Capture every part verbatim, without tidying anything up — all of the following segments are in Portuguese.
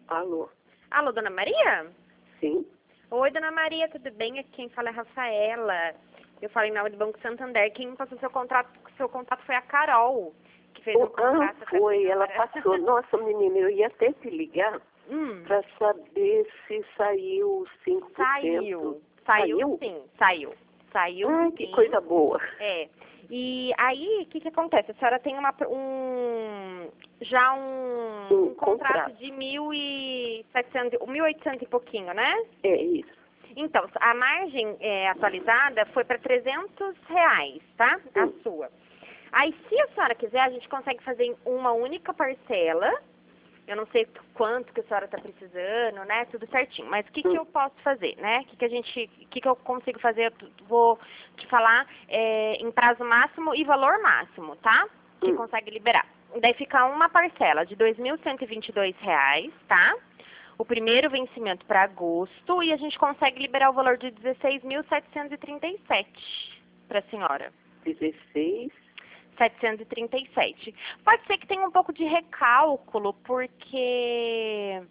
Alô? Alô, Dona Maria? Sim? Oi, Dona Maria, tudo bem? Aqui quem fala é a Rafaela. Eu falo em nome do Banco Santander. Quem passou seu contrato, seu contato foi a Carol, que fez um Oh, contrato ah, com a foi, ela senhora. passou. Nossa, menina, eu ia até te ligar hum, para saber se saiu os cinco por cento. saiu. Saiu, Saiu? sim, saiu. Saiu, Ai, sim. que coisa boa. É. E aí, o que que acontece? A senhora tem uma, um, já um, Um um contrato, contrato. de mil e setecentos, mil e oitocentos e pouquinho, né? É isso. Então, a margem é, atualizada foi para trezentos reais, tá? A Hum. sua. Aí, se a senhora quiser, a gente consegue fazer em uma única parcela. Eu não sei quanto que a senhora está precisando, né? Tudo certinho. Mas o que, que Hum. eu posso fazer, né? O que, que a gente, o que, que eu consigo fazer? Eu t- vou te falar é, em prazo máximo e valor máximo, tá? Que Hum. consegue liberar. Daí fica uma parcela de dois mil cento e vinte e dois reais, tá? O primeiro vencimento para agosto e a gente consegue liberar o valor de dezesseis mil setecentos e trinta e sete para a senhora. dezesseis. setecentos e trinta e sete. Pode ser que tenha um pouco de recálculo, porque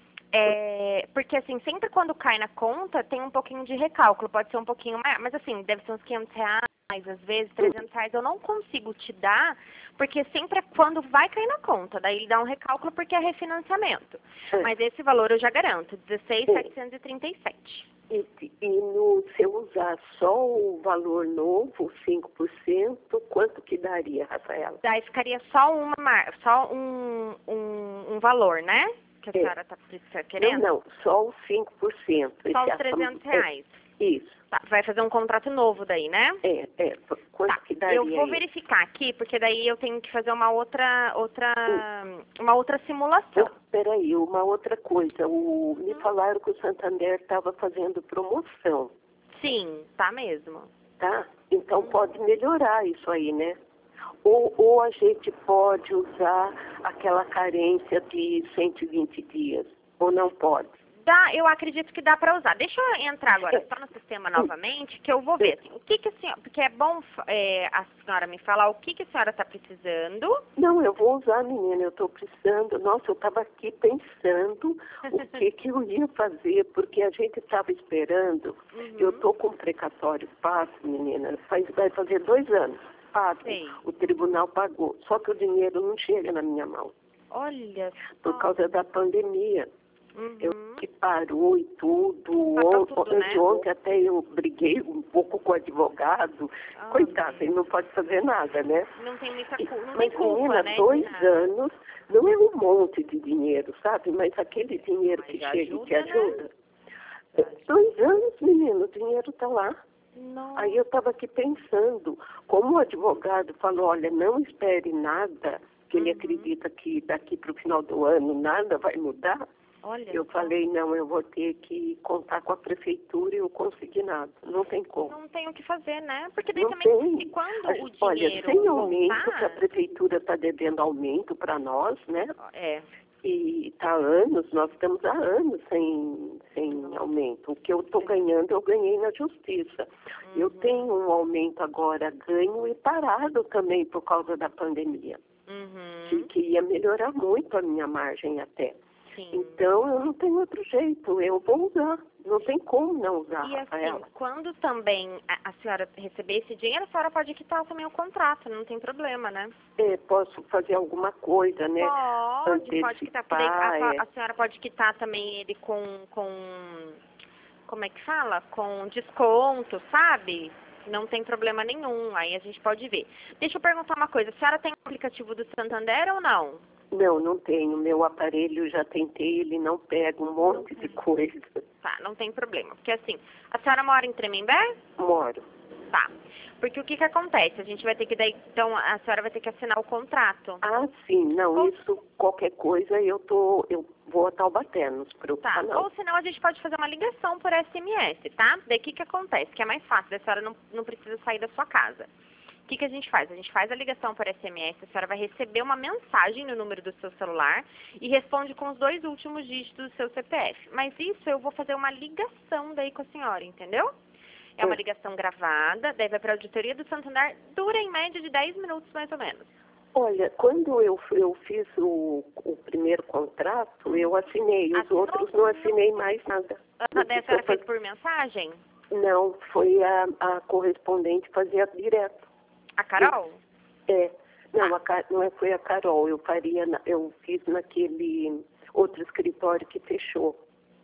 é, porque assim, sempre quando cai na conta, tem um pouquinho de recálculo, pode ser um pouquinho mais, mas assim, deve ser uns quinhentos reais, às vezes trezentos reais, eu não consigo te dar, porque sempre é quando vai cair na conta, daí ele dá um recálculo porque é refinanciamento. É. Mas esse valor eu já garanto, dezesseis mil setecentos e trinta e sete. E, e no, se eu usar só o valor novo, cinco por cento, quanto que daria, Rafaela? Daí ficaria só uma mar... só um, um, um valor, né? Que a É. senhora está querendo? Não, não, só os cinco por cento. Só Esse os trezentos reais. É, isso. Tá, vai fazer um contrato novo daí, né? É, é. Quanto Tá, que daria eu vou aí? verificar aqui, porque daí eu tenho que fazer uma outra, outra, uma outra simulação. Oh, peraí, uma outra coisa. O, me falaram que o Santander estava fazendo promoção, Sim, tá mesmo. tá? Então Hum. pode melhorar isso aí, né? Ou, ou a gente pode usar aquela carência de cento e vinte dias, ou não pode? Dá, eu acredito que dá para usar. Deixa eu entrar agora É. só no sistema novamente, que eu vou ver. Assim, o que que a senhora, porque é bom é, a senhora me falar o que que a senhora está precisando. Não, eu vou usar, menina, eu estou precisando. Nossa, eu estava aqui pensando o que, que eu ia fazer, porque a gente estava esperando. Uhum. Eu estou com precatório pago, menina, faz, vai fazer dois anos. Pago. Sei. O tribunal pagou. Só que o dinheiro não chega na minha mão. Olha Por só. causa da pandemia. Uhum. Eu que parou e tudo. Parou On- tudo, né? Anteontem até eu briguei um pouco com o advogado. Ah, Coitado, ele não pode fazer nada, né? Não tem muita E- culpa, não Mas, tem culpa, menina, né? de dois nada. anos não é um monte de dinheiro, sabe? Mas aquele dinheiro Mas que já chega e te ajuda, né? ajuda. Dois anos, menino, o dinheiro tá lá. Não. Aí eu estava aqui pensando, como o advogado falou, olha, não espere nada, que ele Uhum. acredita que daqui para o final do ano nada vai mudar. Olha Eu só. falei, não, eu vou ter que contar com a prefeitura e eu consegui nada. Não tem como. Não tem o que fazer, né? Porque daí Não também, tem. se quando A o gente- Olha, dinheiro sem aumento, que a voltar... prefeitura está devendo aumento para nós, né? É. E está há anos, nós estamos há anos sem, sem aumento. O que eu estou ganhando, eu ganhei na justiça. Eu Uhum. tenho um aumento agora, ganho e parado também por causa da pandemia. Que, Uhum. que ia melhorar muito a minha margem até. Sim. Então, eu não tenho outro jeito, eu vou usar. Não tem como não usar, E assim, Rafaela. quando também a, a senhora receber esse dinheiro, a senhora pode quitar também o contrato, não tem problema, né? É, posso fazer alguma coisa, né? Pode, pode quitar. Porque daí a, Antecipar, é. a senhora pode quitar também ele com, com, como é que fala? Com desconto, sabe? Não tem problema nenhum, aí a gente pode ver. Deixa eu perguntar uma coisa, a senhora tem o aplicativo do Santander ou não? Não, não tenho. Meu aparelho, já tentei, ele não pega um monte de coisa. Tá, não tem problema. Porque assim, a senhora mora em Tremembé? Moro. Tá. Porque o que que acontece? A gente vai ter que daí, então a senhora vai ter que assinar o contrato. Ah, sim, não, Ou- isso, qualquer coisa, eu tô, eu vou a Taubaté, não se preocupa Tá. não. Ou senão a gente pode fazer uma ligação por S M S, tá? Daí o que que acontece? Que é mais fácil, daí a senhora não, não precisa sair da sua casa. O que que a gente faz? A gente faz a ligação por S M S, a senhora vai receber uma mensagem no número do seu celular e responde com os dois últimos dígitos do seu C P F. Mas isso eu vou fazer uma ligação daí com a senhora, entendeu? É uma É. ligação gravada, daí vai para a auditoria do Santander, dura em média de dez minutos mais ou menos. Olha, quando eu, eu fiz o, o primeiro contrato, eu assinei. Os Assinou? outros não assinei mais nada. Ah, Não daí a precisa senhora fez fazer- por mensagem? Não, foi a, a correspondente fazer direto. A Carol? É, não, Tá. a, Ca- não é, foi a Carol. Eu faria, na- eu fiz naquele outro escritório que fechou.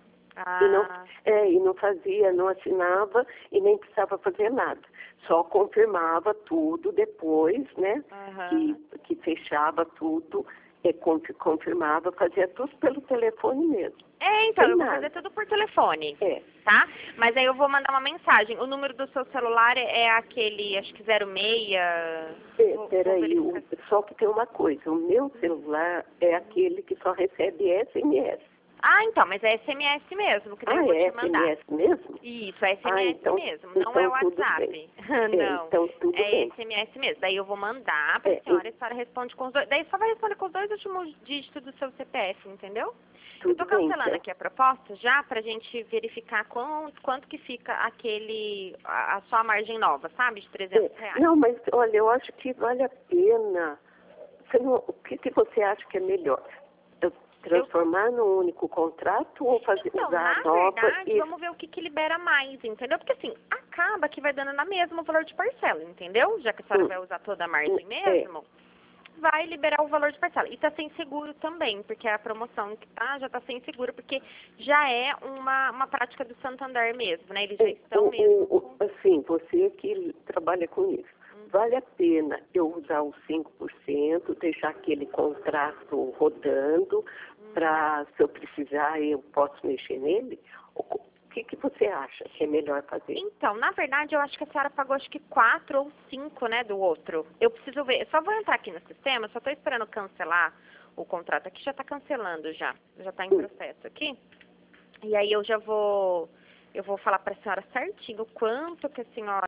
E não, Ah, é, e não fazia, não assinava e nem precisava fazer nada. Só confirmava tudo depois, né? Que, aham. que fechava tudo, é, confi- confirmava, fazia tudo pelo telefone mesmo. É, então, Sem eu vou nada. fazer tudo por telefone, É, tá? Mas aí eu vou mandar uma mensagem. O número do seu celular é é aquele, acho que zero seis... é Vou, vou peraí, o- verificar. só que tem uma coisa, o meu celular é aquele que só recebe S M S. Ah, então, mas é S M S mesmo, que daí eu Ah, vou é te mandar. S M S mesmo? Isso, é Ah, S M S então, mesmo, não é então tudo WhatsApp. bem. É, Não, então tudo é bem. S M S mesmo. Daí eu vou mandar pra É, senhora e a senhora responde com os dois. Daí só vai responder com os dois últimos dígitos do seu C P F, entendeu? Eu tô tudo bem, cancelando então. aqui a proposta já pra gente verificar quanto, quanto que fica aquele, a, a sua margem nova, sabe? De trezentos É, reais. não, mas olha, eu acho que vale a pena. Você não- o que, que você acha que é melhor? Eu transformar num único contrato ou fazer, Então, usar na a nova verdade, e... vamos ver o que, que libera mais, entendeu? Porque assim, acaba que vai dando na mesma o valor de parcela, entendeu? Já que a senhora Hum, vai usar toda a margem é, mesmo, vai liberar o valor de parcela. E tá sem seguro também, porque a promoção que tá já tá sem seguro, porque já é uma, uma prática do Santander mesmo, né? Eles já é, estão o, mesmo o, o- com... assim, você que trabalha com isso, vale a pena eu usar os cinco por cento, deixar aquele contrato rodando, para, se eu precisar, eu posso mexer nele? O que, que você acha que é melhor fazer? Então, na verdade, eu acho que a senhora pagou acho que quatro ou cinco, né, do outro. Eu preciso ver, eu só vou entrar aqui no sistema, só estou esperando cancelar o contrato aqui, já está cancelando já, já está em Hum. processo aqui. E aí eu já vou, eu vou falar para a senhora certinho quanto que a senhora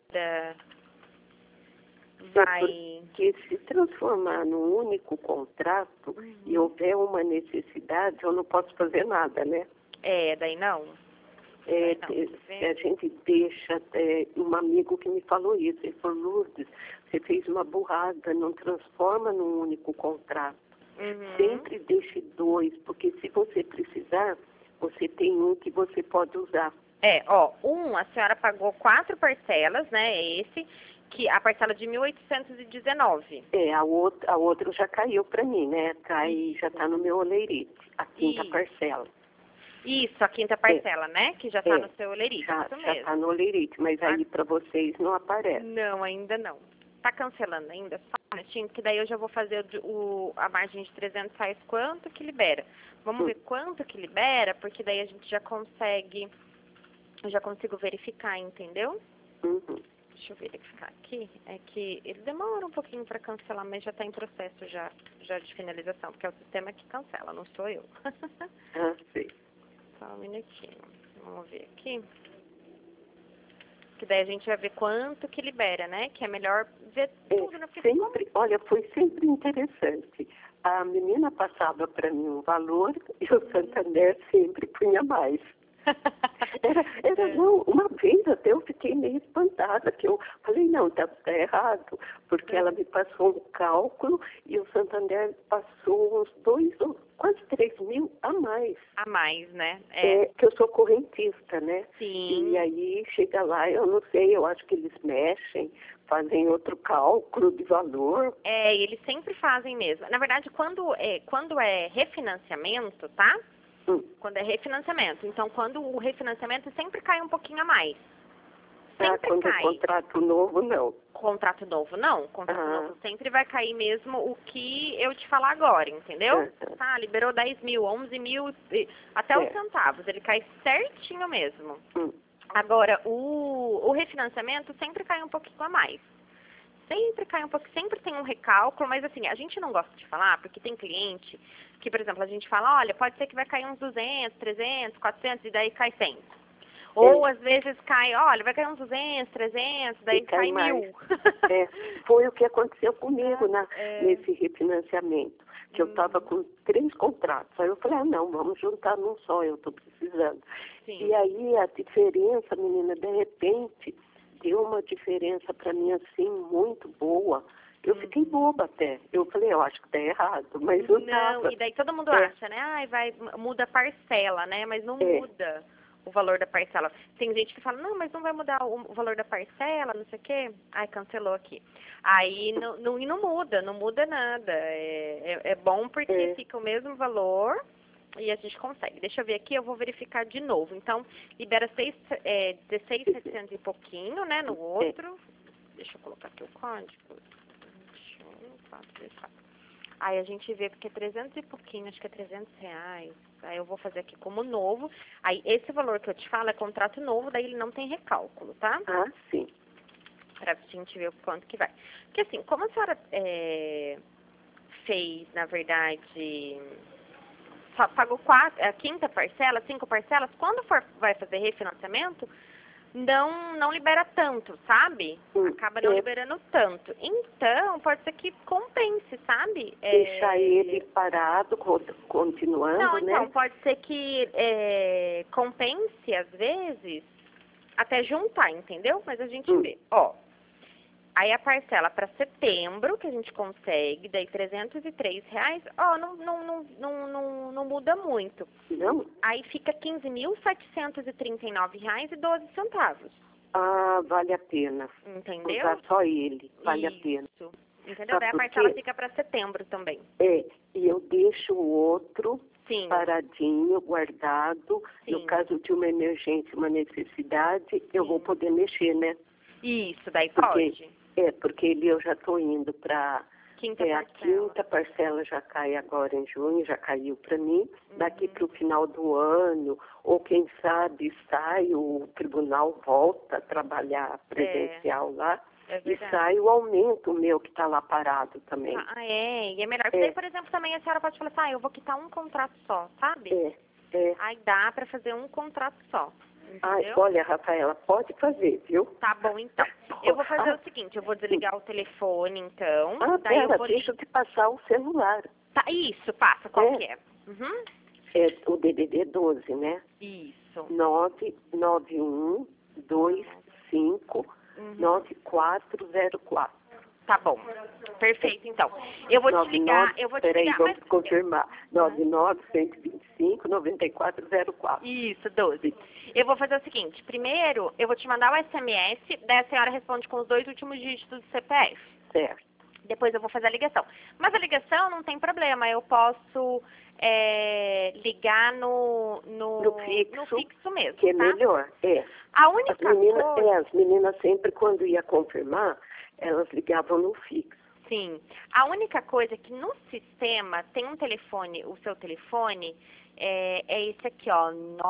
vai... Porque se transformar num único contrato e houver uma necessidade, eu não posso fazer nada, né? É, daí não? É, Não, te- quer se a ver? gente deixa, é, um amigo que me falou isso, ele falou, Lourdes, você fez uma burrada, não transforma num único contrato. Uhum. Sempre deixe dois, porque se você precisar, você tem um que você pode usar. É, ó, um, a senhora pagou quatro parcelas, né, esse, que a parcela de mil oitocentos e dezenove. É, a outra, a outra já caiu para mim, né? Cai, já está no meu olerite, a quinta Isso. parcela. Isso, a quinta parcela, né, que já tá É, no seu olerite, já isso já mesmo. está no olerite, mas aí para vocês não aparece. Não, ainda não. Tá cancelando ainda? Só um minutinho, que daí eu já vou fazer o, de- o- a margem de trezentos reais, quanto que libera. Vamos Hum. ver quanto que libera, porque daí a gente já consegue, eu já consigo verificar, entendeu? Uhum. Deixa eu verificar aqui. É que ele demora um pouquinho para cancelar, mas já está em processo já, já de finalização, porque é o sistema que cancela, não sou eu. Ah, sei. Só um minutinho. Vamos ver aqui. Que daí a gente vai ver quanto que libera, né? Que é melhor ver É, tudo no sempre, olha, foi sempre interessante. A menina passava para mim um valor e o Santander sempre punha mais. Era, era É. não, uma vez até eu fiquei meio espantada, que eu falei, não, tá, tá errado, porque ela me passou um cálculo e o Santander passou uns dois, ou quase três mil a mais. A mais, né? É. É, que eu sou correntista, né? Sim. E aí chega lá, eu não sei, eu acho que eles mexem, fazem outro cálculo de valor. É, e eles sempre fazem mesmo. Na verdade, quando é, quando é refinanciamento, tá? Hum. Quando é refinanciamento. Então, quando o refinanciamento sempre cai um pouquinho a mais. Ah, Sempre quando é cai. contrato novo, não. Contrato novo, não. Contrato Ah. novo sempre vai cair mesmo o que eu te falar agora, entendeu? Aham. Tá, liberou dez mil, onze mil, e- até os É. centavos. Ele cai certinho mesmo. Hum. Agora, o, o refinanciamento sempre cai um pouquinho a mais. Sempre cai um pouco, sempre tem um recálculo, mas assim, a gente não gosta de falar, porque tem cliente que, por exemplo, a gente fala, olha, pode ser que vai cair uns duzentos, trezentos, quatrocentos, e daí cai cem. Ou às vezes cai, olha, vai cair uns duzentos, trezentos, daí E cai cai mais. mil. É, foi o que aconteceu comigo na, É. nesse refinanciamento, que eu estava com três contratos. Aí eu falei, ah, não, vamos juntar num só, eu estou precisando. Sim. E aí a diferença, menina, de repente, deu uma diferença para mim, assim, muito boa. Eu fiquei boba até. Eu falei, eu acho que tá errado, mas não, Não, tava. e daí todo mundo É. acha, né? Ai, vai, muda a parcela, né? Mas não É. muda o valor da parcela. Tem gente que fala, não, mas não vai mudar o, o valor da parcela, não sei o quê. Ai, cancelou aqui. Aí não, não, e não muda, não muda nada. É, é, é bom porque É. fica o mesmo valor e a gente consegue. Deixa eu ver aqui, eu vou verificar de novo. Então, libera seis, é, dezesseis mil e setecentos e pouquinho, né, no outro. Deixa eu colocar aqui o código. vinte e um, quatro, três, quatro. Aí a gente vê porque é trezentos e pouquinho, acho que é trezentos reais. Aí eu vou fazer aqui como novo. Aí esse valor que eu te falo é contrato novo, daí ele não tem recálculo, tá? Ah, sim. Pra gente ver o quanto que vai. Porque assim, como a senhora é, fez, na verdade, só pagou quatro, a quinta parcela, cinco parcelas, quando for vai fazer refinanciamento, não, não libera tanto, sabe? Hum, Acaba não é. liberando tanto. Então, pode ser que compense, sabe? É, Deixar ele parado, co- continuando, Não, então, né? pode ser que é, compense, às vezes, até juntar, entendeu? Mas a gente Hum. vê. Ó, aí a parcela para setembro, que a gente consegue, daí trezentos e três reais, ó, não, não, não, não, não, não muda muito. Não? Aí fica quinze mil setecentos e trinta e nove reais e doze centavos. Ah, vale a pena. Entendeu? Usar só ele, vale Isso. a pena. Entendeu? Sabe Daí a por parcela quê? fica para setembro também. É, e eu deixo o outro Sim. paradinho, guardado. Sim. No caso de uma emergência, uma necessidade, eu Sim. vou poder mexer, né? Isso, daí Porque, pode. é, porque ele eu já estou indo para... Quinta É, a parcela. quinta parcela já cai agora em junho, já caiu para mim. Uhum. Daqui para o final do ano, ou quem sabe sai, o tribunal volta a trabalhar presencial lá. É E verdade. sai o aumento meu que está lá parado também. Ah, é. E é melhor. Porque É. daí, por exemplo, também a senhora pode falar assim, ah, eu vou quitar um contrato só, sabe? É, é. Aí dá para fazer um contrato só. Ai, Entendeu? olha, Rafaela, pode fazer, viu? Tá bom, então. Eu vou fazer Ah, o seguinte, eu vou desligar o telefone, então. Ah, daí eu pera, vou deixa eu te passar o celular. Tá, isso, passa, qual É. que é? Uhum. É o D D D doze, né? Isso. nove nove um dois cinco Uhum. nove quatro zero quatro. Tá bom. Perfeito, então. Eu vou te nove ligar, nove eu vou te Peraí, ligar, vamos mas... confirmar. nove nove um dois cinco nove quatro zero quatro. Isso, doze. Eu vou fazer o seguinte, primeiro eu vou te mandar o S M S, daí a senhora responde com os dois últimos dígitos do C P F. Certo. Depois eu vou fazer a ligação. Mas a ligação não tem problema, eu posso é, ligar no, no, No fixo, no fixo mesmo, que é tá? melhor, é. A As única meninas, coisa... é, as meninas sempre, quando ia confirmar, elas ligavam no fixo. Sim. A única coisa é que no sistema tem um telefone, o seu telefone é, é esse aqui, ó,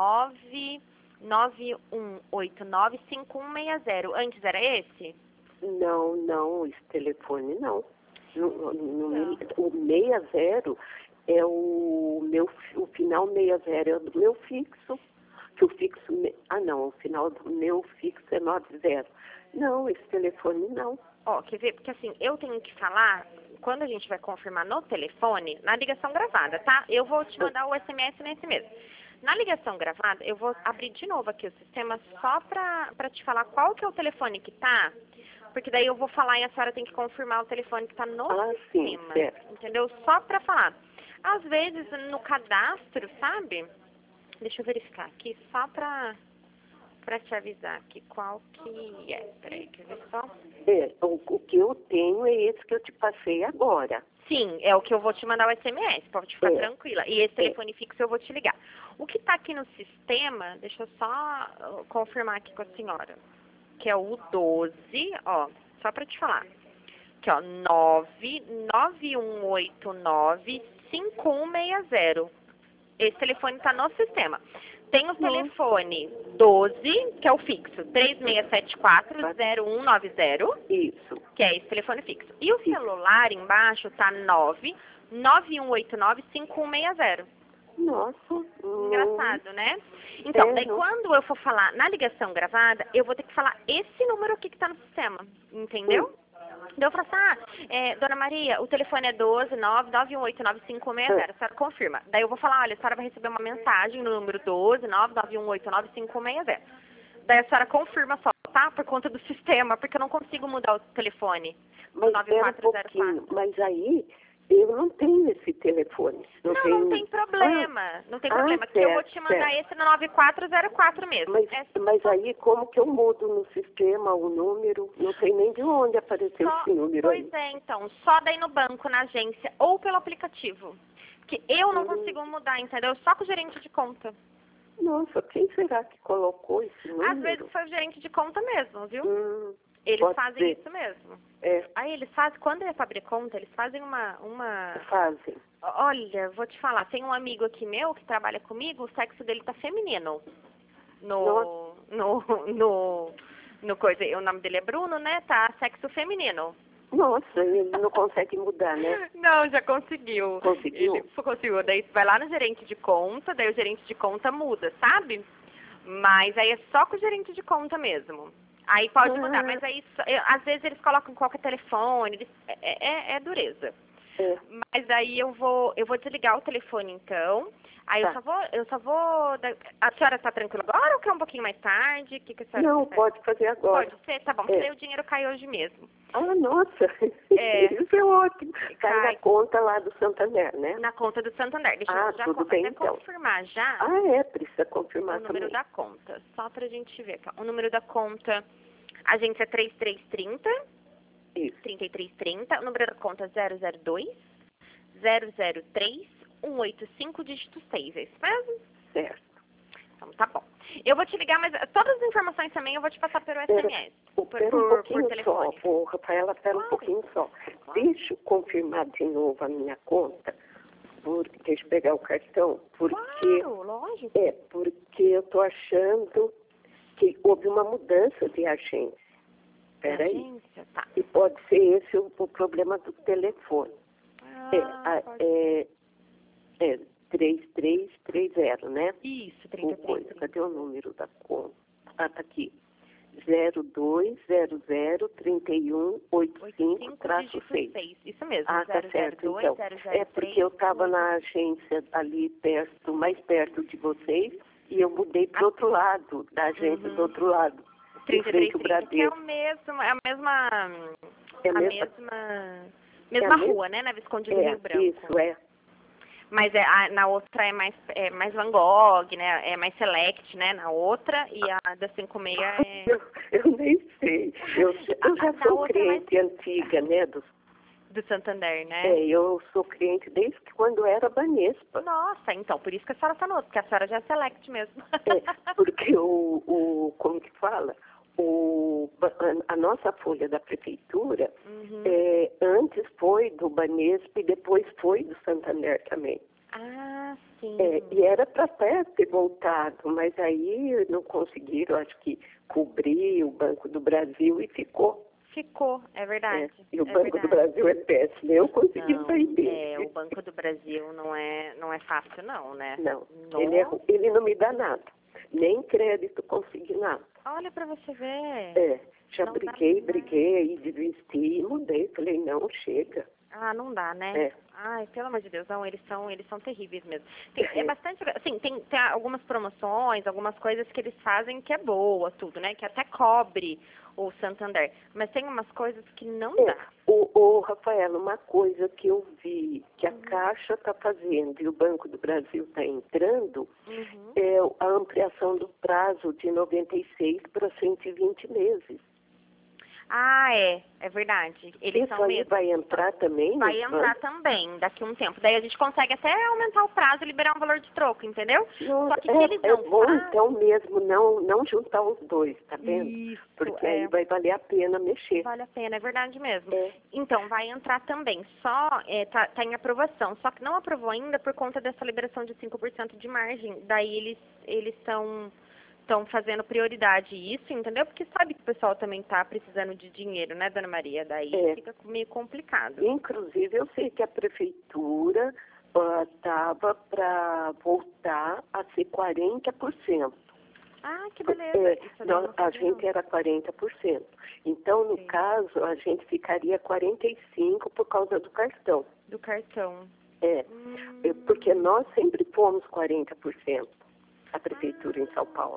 nove nove um oito nove cinco um seis zero. Antes era esse? Não, não, esse telefone não. No, no, Não. O sessenta é o meu, o final sessenta é o do meu fixo. Que o fixo, me- ah não, o final do meu fixo é noventa. Não, esse telefone não. Ó, quer ver? Porque assim, eu tenho que falar, quando a gente vai confirmar no telefone, na ligação gravada, tá? Eu vou te mandar o S M S nesse mesmo. Na ligação gravada, eu vou abrir de novo aqui o sistema só pra, pra te falar qual que é o telefone que tá, porque daí eu vou falar e a senhora tem que confirmar o telefone que tá no Ah, sim, sistema, certo. entendeu? Só pra falar. Às vezes, no cadastro, sabe? Deixa eu verificar aqui, só pra, pra te avisar aqui qual que é. Peraí, quer ver só? É, o, o que eu tenho é esse que eu te passei agora. Sim, é o que eu vou te mandar o S M S, pode ficar É. tranquila. E esse telefone fixo eu vou te ligar. O que está aqui no sistema, deixa eu só uh, confirmar aqui com a senhora, que é o doze, ó, só para te falar. Aqui, ó, nove nove um oito nove cinco um seis zero. Esse telefone está no sistema. Tem o telefone doze, que é o fixo, três seis sete quatro zero um nove zero. Isso. Que é esse telefone fixo. E o celular embaixo tá nove nove um oito nove cinco um seis zero. Nossa. hum, Engraçado, né? Então, É, daí não- quando eu for falar na ligação gravada, eu vou ter que falar esse número aqui que tá no sistema. Entendeu? Daí eu falo assim, ah, é, dona Maria, o telefone é doze nove nove um oito nove cinco um seis zero. A senhora confirma. Daí eu vou falar, olha, a senhora vai receber uma mensagem no número doze nove nove um oito nove cinco um seis zero. Daí a senhora confirma só. tá? Por conta do sistema, porque eu não consigo mudar o telefone. Mas nove espera um quatro zero pouquinho, quatro. mas aí eu não tenho esse telefone. Não, Não, tenho... não tem problema. Ah, não tem ah, problema. Que certo, eu vou te mandar certo. esse no nove quatro zero quatro mesmo. Mas, é mas só, aí como que eu mudo no sistema o número? Não sei nem de onde apareceu só, esse número pois aí. é, então. Só daí no banco, na agência ou pelo aplicativo. Que eu não Hum. consigo mudar, entendeu? Só com o gerente de conta. Nossa, quem será que colocou esse número? Às vezes foi o gerente de conta mesmo, viu? Hum, Eles pode fazem ser. isso mesmo. É, Aí eles fazem, quando é pra abrir conta, eles fazem uma, uma... fazem. Olha, vou te falar, tem um amigo aqui meu que trabalha comigo, o sexo dele tá feminino. No, no, no, no coisa, o nome dele é Bruno, né? Tá sexo feminino. Nossa, ele não consegue mudar, né? Não, já conseguiu. Conseguiu? Ele conseguiu. Daí você vai lá no gerente de conta, daí o gerente de conta muda, sabe? Mas aí é só com o gerente de conta mesmo. Aí pode Ah. mudar, mas aí só- eu- às vezes eles colocam qualquer telefone, eles, é, é, é dureza. É. Mas aí eu vou, eu vou desligar o telefone então. Aí Tá. eu só vou, eu só vou. da- A senhora tá tranquila agora ou quer um pouquinho mais tarde? O que, que a senhora Não, prefere? pode fazer agora. Pode ser, tá bom, É. porque daí o dinheiro cai hoje mesmo. Ah, nossa. É. Isso é ótimo. Cai Cai. na conta lá do Santander, né? Na conta do Santander. Deixa Ah, eu já tudo co- bem, até então. confirmar já Ah, é, precisa o confirmar número também. da conta. Só pra gente ver aqui. Ó. O número da conta, a agência é três três três zero, Isso, trinta e três trinta. O número da conta é zero zero dois, zero zero três, um oito cinco, dígito seis. É isso mesmo? certo. Então tá bom. Eu vou te ligar, mas todas as informações também eu vou te passar pelo S M S. Pera, Por, pera um por, por pouquinho só, telefone. ô, Rafaela, espera um Claro. pouquinho só. Claro. Deixa eu confirmar de novo a minha conta. Por, deixa eu pegar o cartão, porque Claro, lógico. é porque eu tô achando que houve uma mudança de agência. Espera aí. Agência, tá. E pode ser esse o, o problema do telefone. Ah, é, a, pode é, é três três três zero, né? Isso, O trinta e três. coisa, cadê o número da conta? Ah, tá aqui. zero dois zero zero, trinta e um, oitenta e cinco, traço seis. Isso mesmo. Ah, tá zero zero certo, dois, então. zero zero É porque eu estava na agência ali perto, mais perto de vocês, e eu mudei para o outro lado, da agência Uhum. do outro lado, em trinta e três frente ao trinta, que é o Bradesco. mesmo, é a mesma, É a a mesma- mesma, mesma a mes- rua, né, na Visconde do É, Rio Branco. isso, é. Mas é, a, na outra é mais, é mais Van Gogh, né, é mais Select, né, na outra, e a da cinco seis é... Eu, eu nem sei. Eu, eu já A- a sou outra é mais- cliente antiga, né? Do, do Santander, né? é, eu sou cliente desde que quando era Banespa. Nossa, então, por isso que a senhora tá no outro, porque a senhora já é Select mesmo. É, porque o, o, como que fala? O, a, a nossa folha da prefeitura, Uhum. é, antes foi do Banespa e depois foi do Santander também. Ah, sim. É, e era para até ter voltado, mas aí não conseguiram, acho que, cobrir o Banco do Brasil e ficou. Ficou, é verdade. É, e o é Banco do verdade. Brasil é péssimo, eu consegui Não, sair dele. é, o Banco do Brasil não é, não é fácil não, né? Não, No- ele, é, ele não me dá nada, nem crédito consignado. Olha pra você ver. É, já Não dá briguei, nada. briguei, desisti, mudei, falei, não, chega. Ah, não dá, né? É. Ai, pelo amor de Deus, não, eles são, eles são terríveis mesmo. Tem, É. é bastante, assim, tem, tem algumas promoções, algumas coisas que eles fazem que é boa, tudo, né? Que até cobre o Santander. Mas tem umas coisas que não É, dá. o, o Rafaela, uma coisa que eu vi que a Caixa está fazendo e o Banco do Brasil está entrando Uhum. é a ampliação do prazo de noventa e seis para cento e vinte meses. Ah, é, é verdade. Eles Isso são aí mesmo. vai entrar também? Vai no entrar também, daqui a um tempo. Daí a gente consegue até aumentar o prazo e liberar um valor de troco, entendeu? Não, Só que é, se eles é não bom fazem... então mesmo não, não juntar os dois, tá vendo? Isso, Porque é. aí vai valer a pena mexer. Vale a pena, é verdade mesmo. É. Então, vai entrar também. Só é, tá, tá em aprovação. Só que não aprovou ainda por conta dessa liberação de cinco por cento de margem. Daí eles eles estão estão fazendo prioridade isso, entendeu? Porque sabe que o pessoal também tá precisando de dinheiro, né, dona Maria? Daí É. fica meio complicado. Inclusive, eu sei que a prefeitura estava para voltar a ser quarenta por cento. Ah, que beleza. É, Isso daí eu nós- não a sabia, gente não. era quarenta por cento. Então, no Sim. caso, a gente ficaria quarenta e cinco por cento por causa do cartão. Do cartão. É, Hum. é, porque nós sempre fomos quarenta por cento, a prefeitura em São Paulo.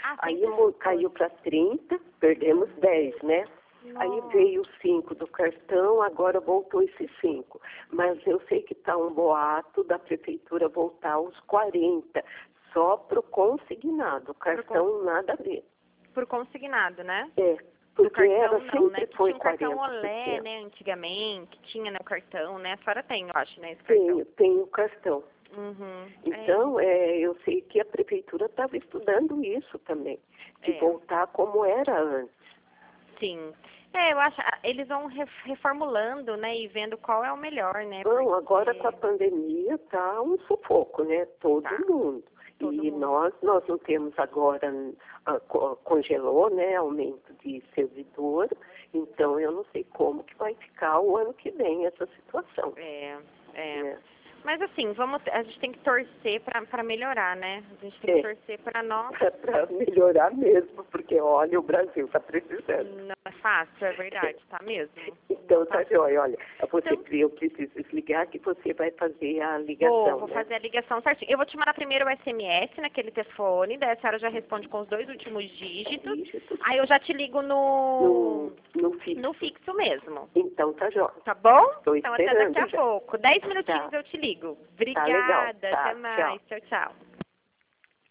Ah, Aí sempre mo- foi. caiu para trinta, perdemos dez, né? Aí Nossa. veio os cinco do cartão, agora voltou esses cinco. Mas eu sei que está um boato da prefeitura voltar aos quarenta, só para o consignado. O cartão nada a ver. Por consignado, né? É, Do porque cartão era, não, sempre né? Que foi tinha um cartão quarenta por Olé, cento. né, antigamente, que tinha, né, o cartão, né? A senhora tem, eu acho, né, esse Tenho, cartão. tenho o cartão. Uhum. Então, é, eu sei que a prefeitura estava estudando isso também, de É. voltar como era antes. Sim. É, eu acho, ah, eles vão re- reformulando, né, e vendo qual é o melhor, né? Bom, agora porque com a pandemia está um sufoco, né? Todo Tá. mundo. Todo e mundo. nós, nós não temos agora, ah, co- congelou, né, aumento de servidor, então eu não sei como que vai ficar o ano que vem essa situação. É, é. Né? Mas assim, vamos, a gente tem que torcer para melhorar, né? A gente tem que É. torcer para nós. Para melhorar mesmo, porque olha, o Brasil está precisando. Não é fácil, é verdade, tá mesmo. Então, Não tá tá joia, olha, você, Então- eu preciso desligar que você vai fazer a ligação, Vou, vou né? fazer a ligação certinho. Eu vou te mandar primeiro o S M S naquele telefone, daí a senhora já responde com os dois últimos dígitos. Dígitos. Aí eu já te ligo no, No, no fixo. no fixo mesmo. Então, tá joia. Tá bom? Tô Então até esperando daqui a já. pouco. Dez minutinhos Tá. eu te ligo. Tá legal. Obrigada, Tá, até mais. Tchau, tchau.